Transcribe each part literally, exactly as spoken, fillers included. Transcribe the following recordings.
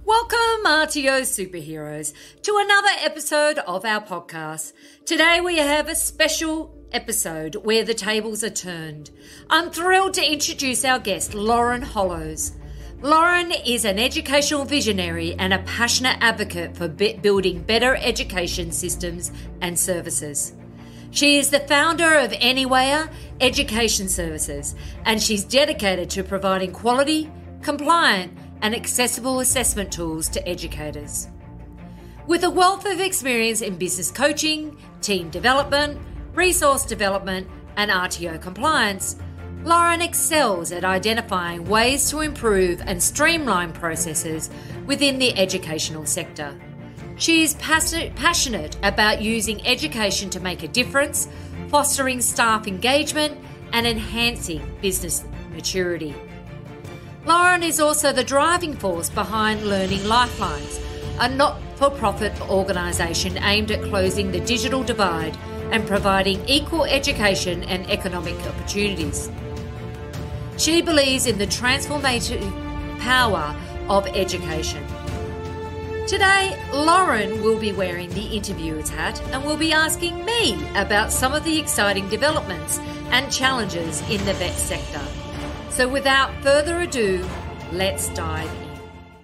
Welcome, R T O superheroes, to another episode of our podcast. Today we have a special episode where the tables are turned. I'm thrilled to introduce our guest, Lauren Hollows. Lauren is an educational visionary and a passionate advocate for building better education systems and services. She is the founder of Anywhere Education Services, and she's dedicated to providing quality, compliant, and accessible assessment tools to educators. With a wealth of experience in business coaching, team development, resource development, and R T O compliance, Lauren excels at identifying ways to improve and streamline processes within the educational sector. She is passionate, passionate about using education to make a difference, fostering staff engagement, and enhancing business maturity. Lauren is also the driving force behind Learning Lifelines, a not-for-profit organisation aimed at closing the digital divide and providing equal education and economic opportunities. She believes in the transformative power of education. Today, Lauren will be wearing the interviewer's hat and will be asking me about some of the exciting developments and challenges in the vet sector. So without further ado, let's dive in.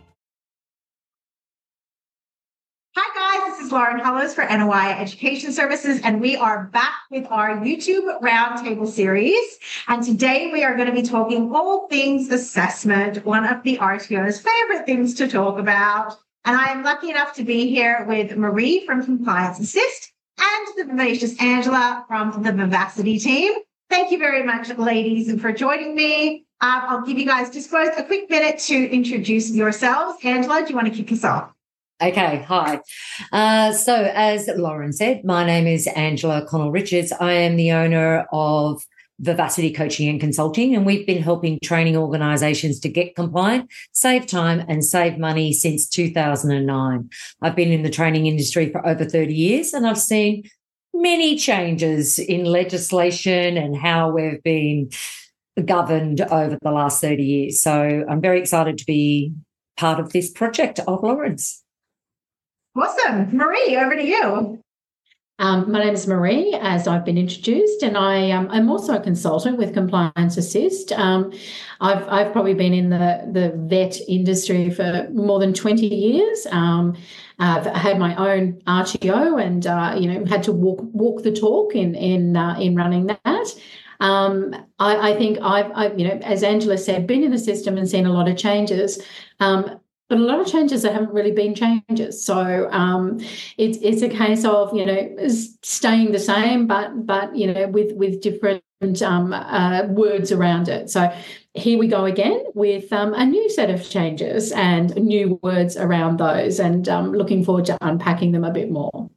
Hi guys, this is Lauren Hollows for N O I Education Services, and we are back with our YouTube Roundtable series. And today we are going to be talking all things assessment, one of the R T O's favorite things to talk about. And I am lucky enough to be here with Marie from Compliance Assist and the vivacious Angela from the Vivacity team. Thank you very much, ladies, for joining me. Um, I'll give you guys just both a quick minute to introduce yourselves. Angela, do you want to kick us off? Okay, hi. Uh, so as Lauren said, my name is Angela Connell-Richards. I am the owner of Vivacity Coaching and Consulting, and we've been helping training organisations to get compliant, save time and save money since two thousand nine. I've been in the training industry for over thirty years, and I've seen many changes in legislation and how we've been governed over the last thirty years. So I'm very excited to be part of this project of Lauren's. Awesome. Marie, over to you. Um, my name is Marie, as I've been introduced, and I, um, I'm also a consultant with Compliance Assist. Um, I've, I've probably been in the, the vet industry for more than twenty years. Um, I've had my own R T O and, uh, you know, had to walk walk the talk in in uh, in running that. Um, I, I think I've, I've, you know, as Angela said, been in the system and seen a lot of changes. Um, But a lot of changes that haven't really been changes. So um, it's it's a case of, you know, staying the same, but but you know, with with different um, uh, words around it. So here we go again with um, a new set of changes and new words around those, and um, looking forward to unpacking them a bit more.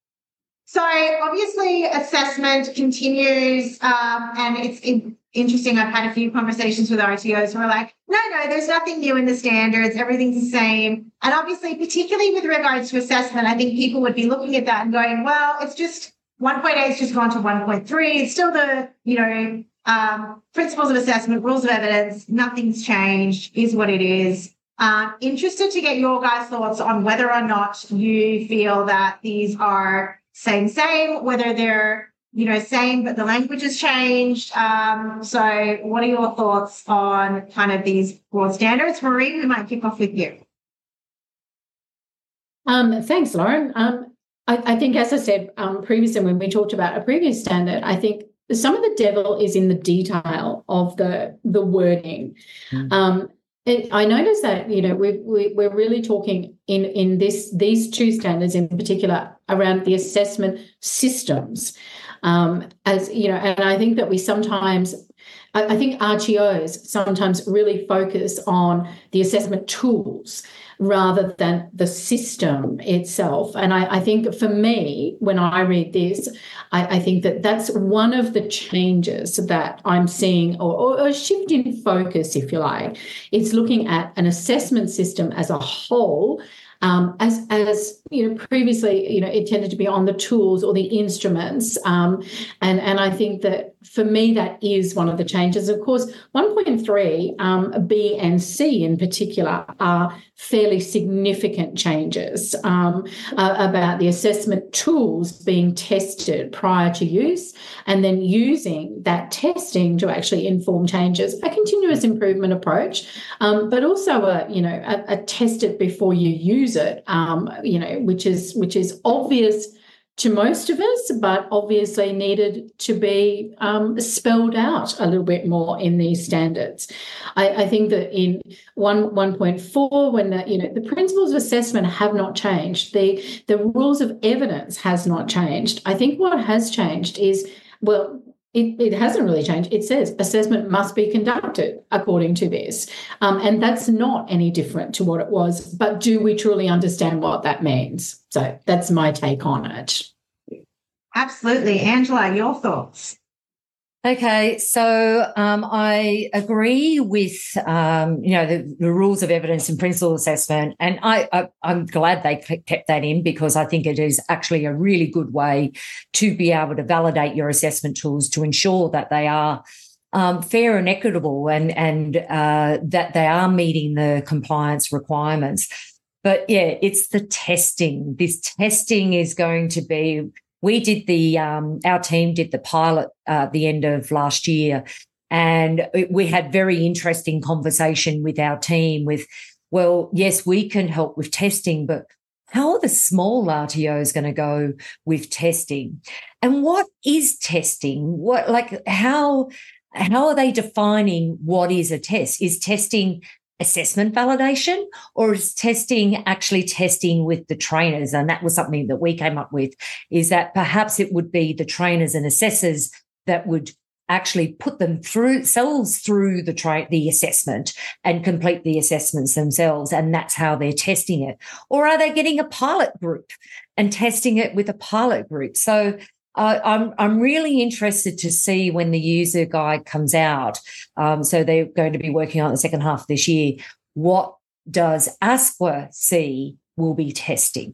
So obviously, assessment continues, um, and it's in, interesting. I've had a few conversations with R T Os who are like, no, no, there's nothing new in the standards. Everything's the same. And obviously, particularly with regards to assessment, I think people would be looking at that and going, well, it's just one point eight has just gone to one point three. It's still the, you know, um, principles of assessment, rules of evidence. Nothing's changed, is what it is. Um, interested to get your guys' thoughts on whether or not you feel that these are same, same, whether they're, you know, same, but the language has changed. Um, so what are your thoughts on kind of these broad standards? Marie, we might kick off with you. Um, thanks, Lauren. Um, I, I think, as I said um, previously when we talked about a previous standard, I think some of the devil is in the detail of the, the wording. Mm. Um, it, I noticed that, you know, we, we, we're really talking in, in this these two standards in particular around the assessment systems. Um, as you know, and I think that we sometimes, I, I think R T Os sometimes really focus on the assessment tools rather than the system itself. And I, I think for me, when I read this, I, I think that that's one of the changes that I'm seeing, or, or a shift in focus, if you like. It's looking at an assessment system as a whole, Um, as as you know, previously, you know, it tended to be on the tools or the instruments, um, and and I think that for me that is one of the changes. Of course, one point three, um, B and C in particular are fairly significant changes um, uh, about the assessment tools being tested prior to use, and then using that testing to actually inform changes. A continuous improvement approach, um, but also a you know a, a test it before you use it. Um, you know, which is which is obvious to most of us, but obviously needed to be um, spelled out a little bit more in these standards. I, I think that in one one point four, when the, you know the principles of assessment have not changed, the the rules of evidence has not changed. I think what has changed is well. It, it hasn't really changed. It says assessment must be conducted according to this. Um, and that's not any different to what it was. But do we truly understand what that means? So that's my take on it. Absolutely. Angela, your thoughts? Okay, so um, I agree with um, you know the, the rules of evidence and principle assessment, and I, I I'm glad they kept that in, because I think it is actually a really good way to be able to validate your assessment tools to ensure that they are um, fair and equitable, and and uh, that they are meeting the compliance requirements. But yeah, it's the testing. This testing is going to be. We did the, um, our team did the pilot uh, at the end of last year, and it, we had very interesting conversation with our team with, well, yes, we can help with testing, but how are the small R T Os going to go with testing? And what is testing? What, like, how, how are they defining what is a test? Is testing assessment validation, or is testing actually testing with the trainers? And that was something that we came up with, is that perhaps it would be the trainers and assessors that would actually put them through themselves through the tra- the assessment and complete the assessments themselves, and that's how they're testing it. Or are they getting a pilot group and testing it with a pilot group? So Uh, I'm I'm really interested to see when the user guide comes out. Um, so they're going to be working on it the second half of this year. What does ASQA see will be testing?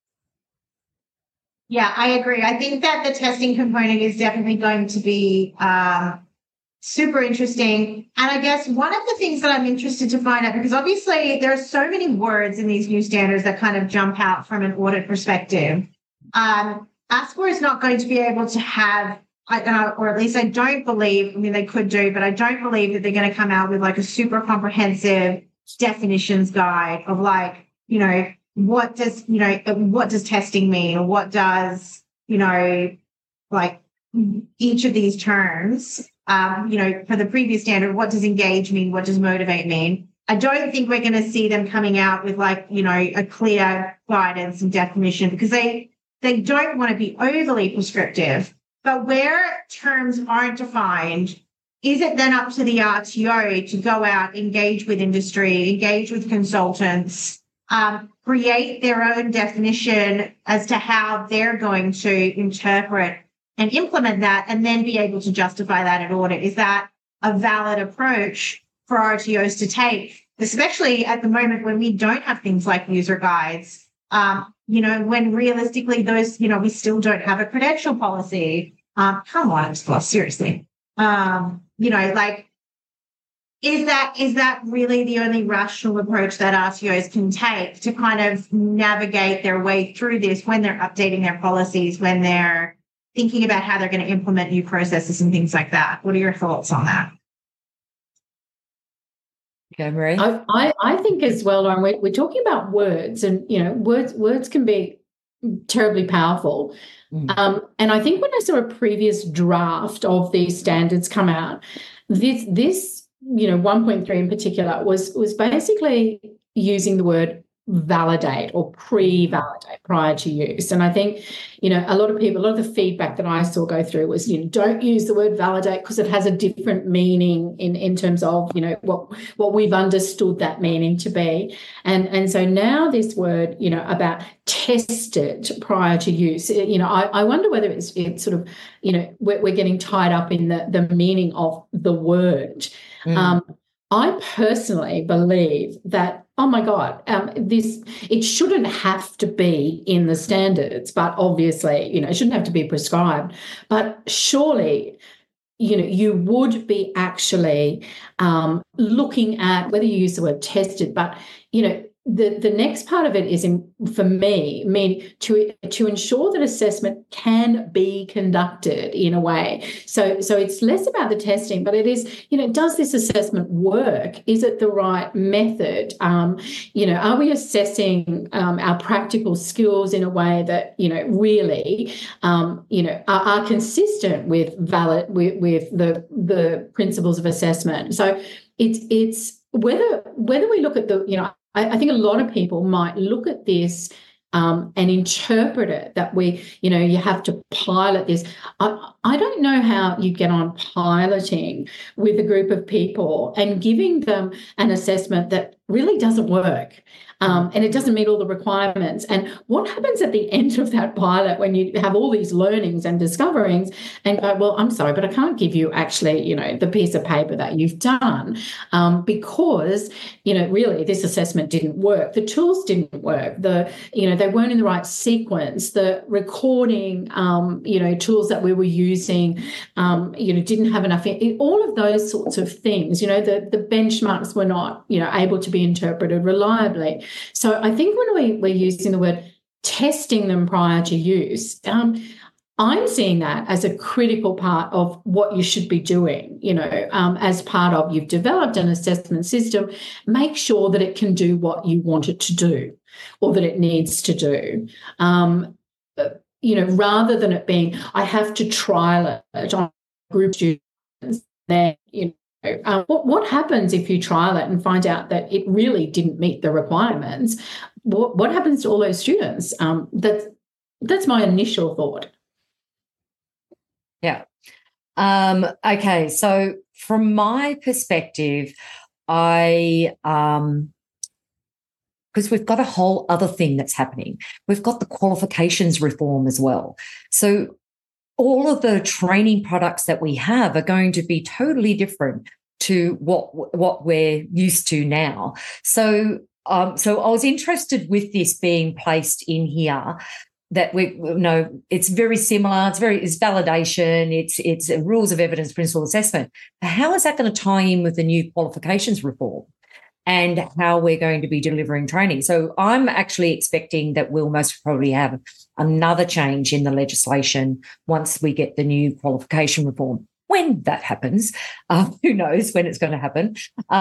Yeah, I agree. I think that the testing component is definitely going to be um, super interesting. And I guess one of the things that I'm interested to find out, because obviously there are so many words in these new standards that kind of jump out from an audit perspective. Um, ASQA is not going to be able to have, uh, or at least I don't believe, I mean, they could do, but I don't believe that they're going to come out with like a super comprehensive definitions guide of like, you know, what does, you know, what does testing mean? Or what does, you know, like each of these terms, um, you know, for the previous standard, what does engage mean? What does motivate mean? I don't think we're going to see them coming out with like, you know, a clear guidance and definition, because they, They don't want to be overly prescriptive, but where terms aren't defined, is it then up to the R T O to go out, engage with industry, engage with consultants, um, create their own definition as to how they're going to interpret and implement that, and then be able to justify that at audit? Is that a valid approach for R T Os to take, especially at the moment when we don't have things like user guides? Um, you know, when realistically those, you know, we still don't have a credential policy. Um, come on, well, seriously. Um, you know, like, is that is that really the only rational approach that R T Os can take to kind of navigate their way through this when they're updating their policies, when they're thinking about how they're going to implement new processes and things like that? What are your thoughts on that? Okay, Marie. I, I, I think as well, Lauren, we're, we're talking about words, and you know, words words can be terribly powerful. Mm. Um, and I think when I saw a previous draft of these standards come out, this this you know one point three in particular was was basically using the word validate or pre-validate prior to use. And I think, you know, a lot of people, a lot of the feedback that I saw go through was, you know, don't use the word validate because it has a different meaning in, in terms of, you know, what what we've understood that meaning to be. And, and so now this word, you know, about tested prior to use, you know, I, I wonder whether it's, it's sort of, you know, we're, we're getting tied up in the, the meaning of the word. Mm. Um, I personally believe that, oh my God, um, this, it shouldn't have to be in the standards, but obviously, you know, it shouldn't have to be prescribed. But surely, you know, you would be actually um, looking at, whether you use the word tested, but, you know, the, the next part of it is, in, for me, I mean, to, to ensure that assessment can be conducted in a way. So, so it's less about the testing, but it is, you know, does this assessment work? Is it the right method? Um, you know, are we assessing um, our practical skills in a way that, you know, really, um, you know, are, are consistent with valid, with, with the, the principles of assessment? So it's, it's whether, whether we look at the, you know, I think a lot of people might look at this um, and interpret it that we, you know, you have to pilot this. I, I don't know how you get on piloting with a group of people and giving them an assessment that really doesn't work. Um, and it doesn't meet all the requirements. And what happens at the end of that pilot when you have all these learnings and discoverings and go, well, I'm sorry, but I can't give you actually, you know, the piece of paper that you've done um, because, you know, really this assessment didn't work. The tools didn't work. The, you know, they weren't in the right sequence. The recording, um, you know, tools that we were using, um, you know, didn't have enough. All of those sorts of things, you know, the, the benchmarks were not, you know, able to be interpreted reliably. So I think when we, we're using the word testing them prior to use, um, I'm seeing that as a critical part of what you should be doing, you know, um, as part of you've developed an assessment system, make sure that it can do what you want it to do or that it needs to do. Um, you know, rather than it being, I have to trial it on group students, then, you know, Um, what, what happens if you trial it and find out that it really didn't meet the requirements? What, what happens to all those students? Um, that's, that's my initial thought. Yeah. Um, okay. So from my perspective, I, um, because we've got a whole other thing that's happening. We've got the qualifications reform as well. So all of the training products that we have are going to be totally different to what what we're used to now. So, um, so I was interested with this being placed in here. That we you know it's very similar. It's very it's validation. It's it's rules of evidence, principle assessment. How is that going to tie in with the new qualifications reform? And how we're going to be delivering training. So I'm actually expecting that we'll most probably have another change in the legislation once we get the new qualification reform. When that happens, uh, who knows when it's going to happen. Uh,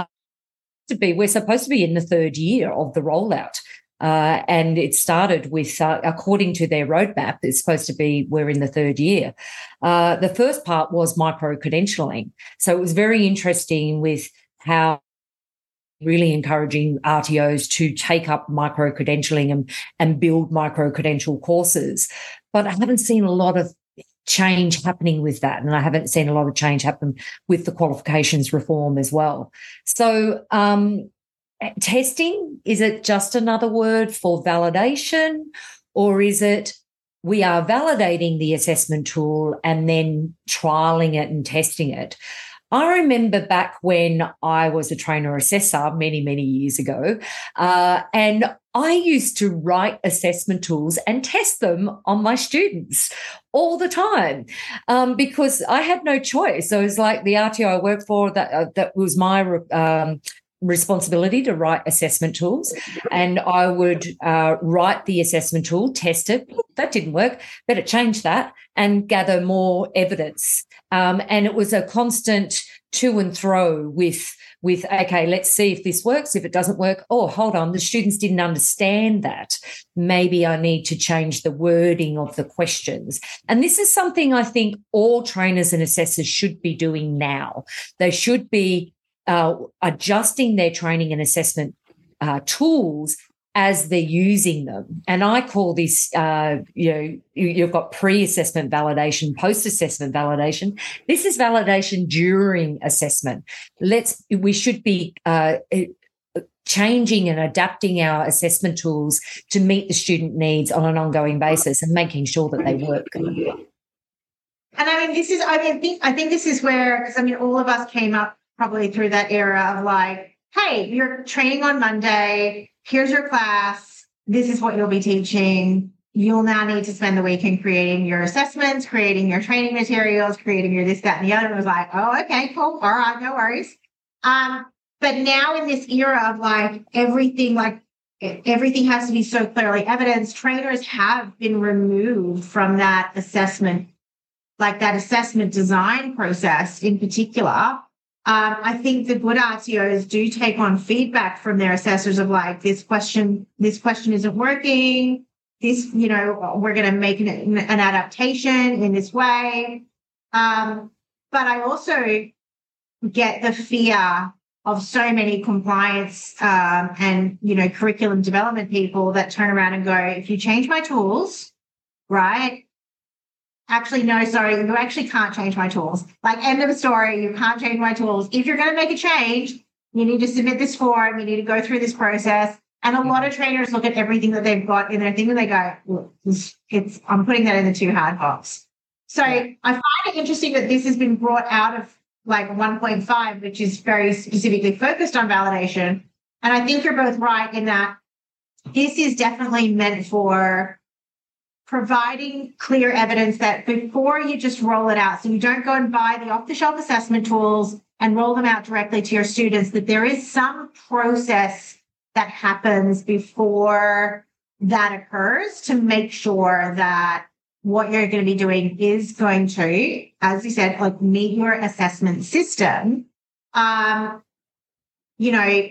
to be, we're supposed to be in the third year of the rollout. Uh, and it started with, uh, according to their roadmap, it's supposed to be we're in the third year. Uh, the first part was micro-credentialing. So it was very interesting with how really encouraging R T Os to take up micro-credentialing and, and build micro-credential courses. But I haven't seen a lot of change happening with that, and I haven't seen a lot of change happen with the qualifications reform as well. So um, testing, is it just another word for validation, or is it we are validating the assessment tool and then trialing it and testing it? I remember back when I was a trainer assessor many, many years ago, uh, and I used to write assessment tools and test them on my students all the time um, because I had no choice. So it was like the R T O I worked for, that, uh, that was my um, responsibility to write assessment tools, and I would uh, write the assessment tool, test it. That didn't work. Better change that and gather more evidence. Um, and it was a constant to and fro with, with, okay, let's see if this works. If it doesn't work, oh, hold on, the students didn't understand that. Maybe I need to change the wording of the questions. And this is something I think all trainers and assessors should be doing now. They should be uh, adjusting their training and assessment uh, tools as they're using them. And I call this, uh, you know, you've got pre-assessment validation, post-assessment validation. This is validation during assessment. Let's, we should be uh, changing and adapting our assessment tools to meet the student needs on an ongoing basis and making sure that they work. And I mean, this is, I mean, I think, I think this is where, because I mean, all of us came up probably through that era of like, hey, you're training on Monday. Here's your class. This is what you'll be teaching. You'll now need to spend the weekend creating your assessments, creating your training materials, creating your this, that, and the other. It was like, oh, okay, cool. All right, no worries. Um, but now in this era of like everything, like everything has to be so clearly evidenced, trainers have been removed from that assessment, like that assessment design process in particular. Um, I think the good R T Os do take on feedback from their assessors of like, this question, this question isn't working. This, you know, we're going to make an, an adaptation in this way. Um, but I also get the fear of so many compliance um, and, you know, curriculum development people that turn around and go, if you change my tools, right? Actually, no, sorry, you actually can't change my tools. Like, end of the story, you can't change my tools. If you're going to make a change, you need to submit this form, you need to go through this process. And a lot of trainers look at everything that they've got in their thing and they go, look, it's, it's I'm putting that in the too hard box. So yeah. I find it interesting that this has been brought out of like one point five, which is very specifically focused on validation. And I think you're both right in that this is definitely meant for providing clear evidence that before you just roll it out, so you don't go and buy the off-the-shelf assessment tools and roll them out directly to your students, that there is some process that happens before that occurs to make sure that what you're going to be doing is going to, as you said, like meet your assessment system. Um, you know,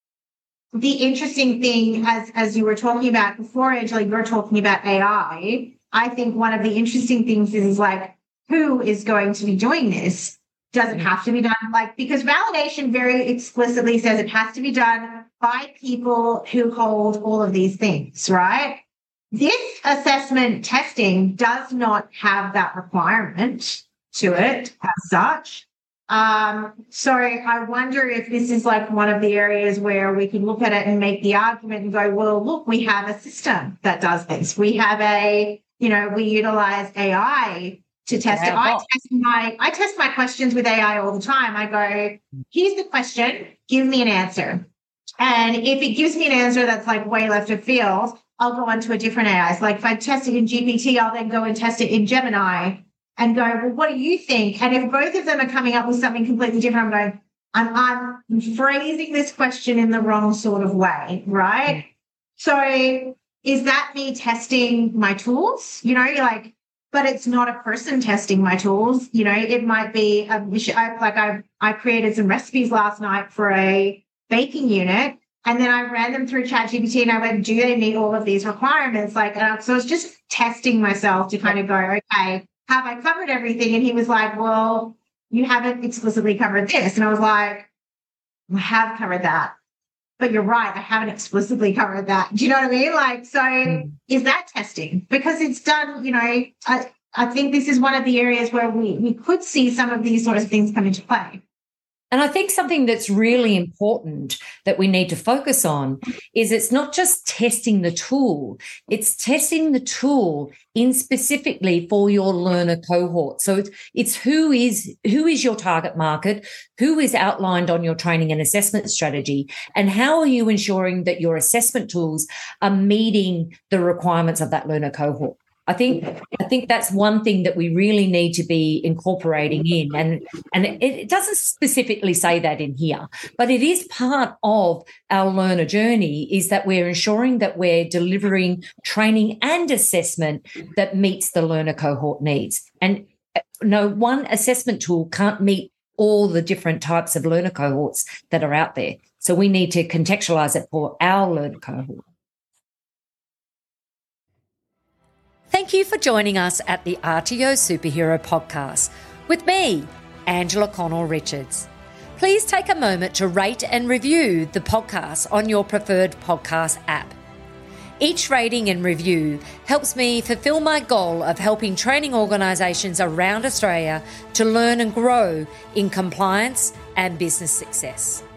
the interesting thing, as, as you were talking about before, Angela, you were talking about A I. I think one of the interesting things is, is like, who is going to be doing this? Does it have to be done? Like, because validation very explicitly says it has to be done by people who hold all of these things, right? This assessment testing does not have that requirement to it as such. Um, so I wonder if this is like one of the areas where we can look at it and make the argument and go, well, look, we have a system that does this. We have a, you know, we utilize A I to test yeah, it. I test my I test my questions with A I all the time. I go, here's the question, give me an answer. And if it gives me an answer that's like way left of field, I'll go on to a different A I. So like if I test it in G P T, I'll then go and test it in Gemini and go, well, what do you think? And if both of them are coming up with something completely different, I'm going, I'm, I'm phrasing this question in the wrong sort of way, right? So is that me testing my tools? You know, you're like, but it's not a person testing my tools. You know, it might be, a, I, like I, I created some recipes last night for a baking unit. And then I ran them through ChatGPT and I went, do they meet all of these requirements? Like, and so I was just testing myself to kind of go, okay, have I covered everything? And he was like, well, you haven't explicitly covered this. And I was like, I have covered that. But you're right, I haven't explicitly covered that. Do you know what I mean? Like, so mm. is that testing? Because it's done, you know, I, I think this is one of the areas where we, we could see some of these sorts of things come into play. And I think something that's really important that we need to focus on is it's not just testing the tool, it's testing the tool in specifically for your learner cohort. So it's, it's who is who is your target market, who is outlined on your training and assessment strategy, and how are you ensuring that your assessment tools are meeting the requirements of that learner cohort. I think I think that's one thing that we really need to be incorporating in, and and it, it doesn't specifically say that in here, but it is part of our learner journey, is that we're ensuring that we're delivering training and assessment that meets the learner cohort needs. And no one assessment tool can't meet all the different types of learner cohorts that are out there. So we need to contextualize it for our learner cohort. Thank you for joining us at the R T O Superhero Podcast with me, Angela Connell-Richards. Please take a moment to rate and review the podcast on your preferred podcast app. Each rating and review helps me fulfill my goal of helping training organisations around Australia to learn and grow in compliance and business success.